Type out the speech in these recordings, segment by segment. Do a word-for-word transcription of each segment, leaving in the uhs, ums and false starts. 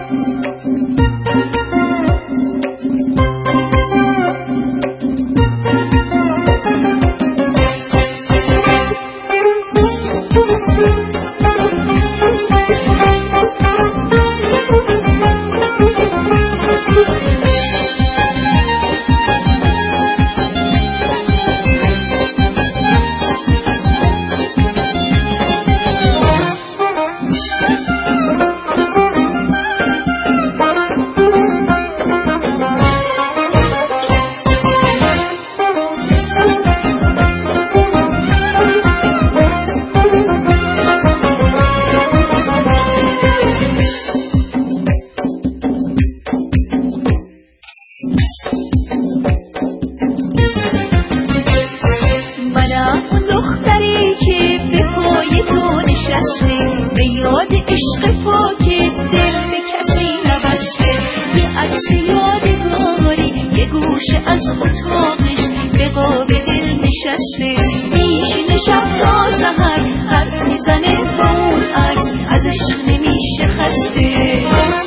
به یاد عشق پاک دل به کسی نبسته، یه عکس یادگاری یه گوشه از اتاقش به قاب دل نشسته. میشینه شب تا سحر حرف میزنه با اون عکس، از عشق نمیشه خسته.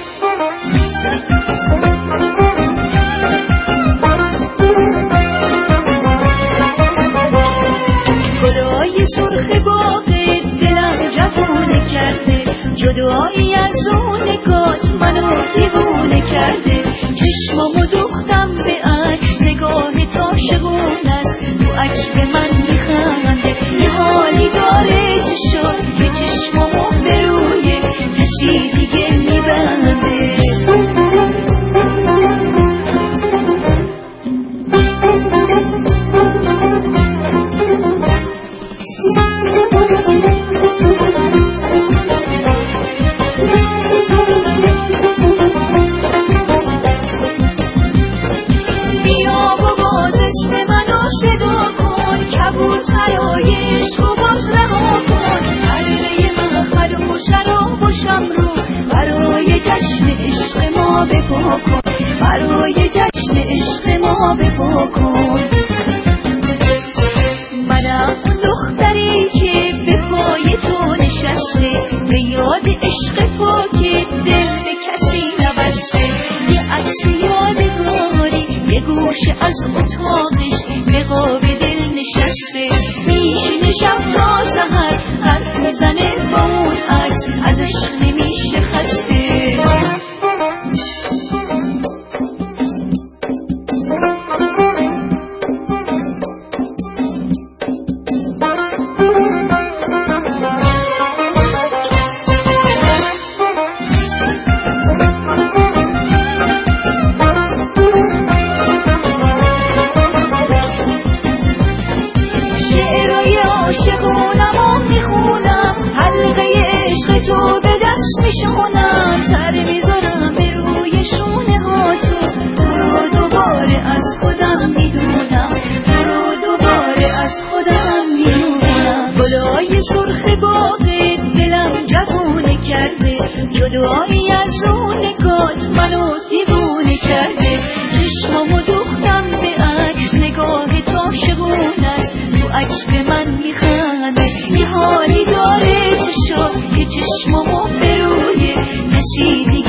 گلای سرخ باغ دلم جوونه کرده، جدایی از اون نگات منو دیوونه کرده. چشمامو دوختم به عکس، نگاه عاشقون است، تو عکس به من میخنده. یه حالی داره چشم که چشمامو به روی کسی دیگه میبنده. اسم منو صدا کن، کبوترای عشق و باز رها کن. حلقه محمد و شراب و شمرو برای جشن عشق ما بپا کن، برای جشن عشق ما بپا کن. منم دختری که به پای تو نشسته، به یاد عشق پاک دل به کسی نبسته. یه عکس یادگاری یه گوشه از اتاقش به قاب دل نشسته. میشینه شب تا سحر حرف میزنه با اون عکس، از عشق نمیشه خسته. عاشقونم و میخونم، حلقه عشق تو به دست میشونم. سر میذارم به روی شونه ها تو، تو رو دوباره از خودم میدونم، تو رو دوباره از خودم میدونم. گلای سرخ باغ دلم جوونه کرده، جدایی از اون نگات منو دیوونه کرده. چشمامو دوختم به عکس، نگاه عاشقون است، تو عکس به من میخنده. یه حالی داره چشم که چشمامو به روی کسی دیگه